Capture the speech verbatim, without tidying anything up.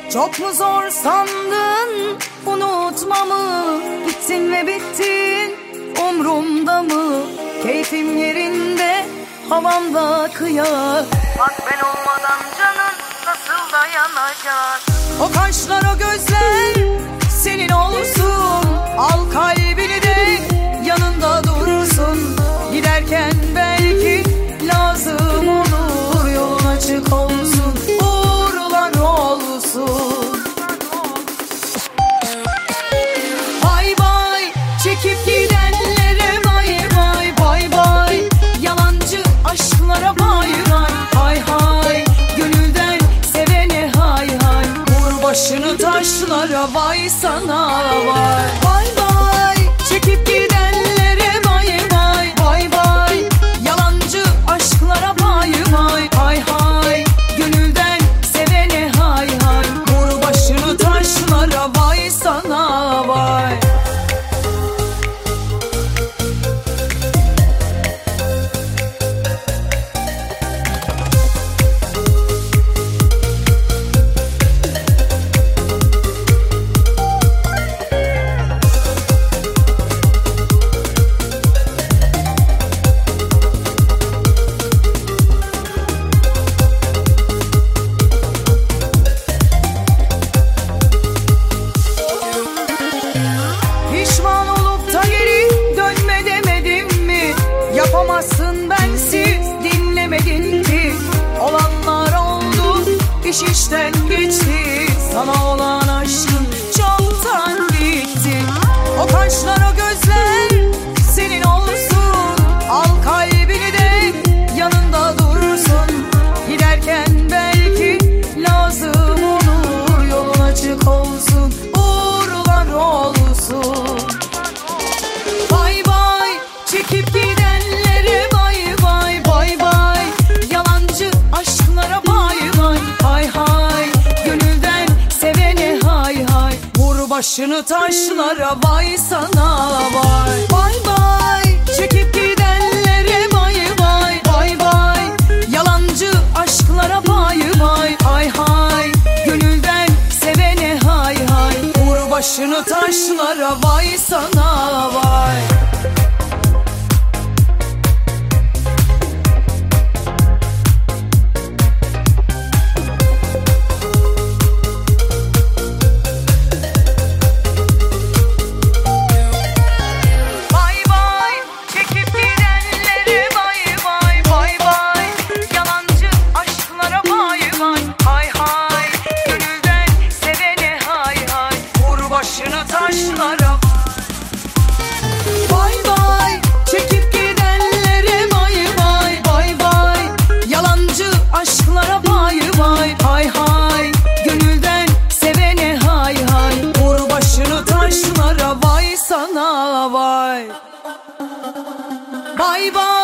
Çok mu zor sandın unutmamı? Gittin ve bittin, umrumda mı? Keyfim yerinde, havamda kıyar. Bak ben olmadan canın nasıl dayanacak? O kaşlar, o gözler senin olsun. Al kalbini de yanında dursun. Giderken belki lazım olur. Yolun açık olsun, uğurlar olsun. Bay bay, çekip gidenlere bay bay. Bay bay, yalancı aşklara bay bay. Hay hay, gönülden sevene hay hay. Vur başını taşlara, vay sana vay. Bay bay, çekip gidenlere bay bay. Bay bay, yalancı aşklara bay bay. Hay hay, gönülden sevene hay hay. Vur başını taşlara, vay sana vay. Pişman olup da geri dönme demedim mi? Yapamazsın bensiz, dinlemedin ki. Olanlar oldu, iş işten geçti. Sana olan aşkım çoktan bitti. O kaşlar, o gözler senin olsun. Al kalbini de yanında dursun. Giderken belki lazım olur. Yolun açık olsun, uğurlar olsun. Bay bay, çekip gidenlere bay bay. Bay bay, yalancı aşklara bay bay. Hay hay, gönülden sevene hay hay. Vur başını taşlara, vay sana vay. Bay bay, çekip gidenlere bay bay. Bay bay, yalancı aşklara bay bay. Hay hay, gönülden sevene hay hay. Vur başını taşlara, vay sana vay. Bay bay, çekip gidenlere bay bay. Bay bay, yalancı aşklara bay bay. Hay hay, gönülden sevene hay hay. Vur başını taşlara. Bay bay, çekip gidenlere bay bay. Bay bay, yalancı aşklara bay bay. Hay hay, gönülden sevene hay hay. Vur başını taşlara, vay sana vay. Bay bay.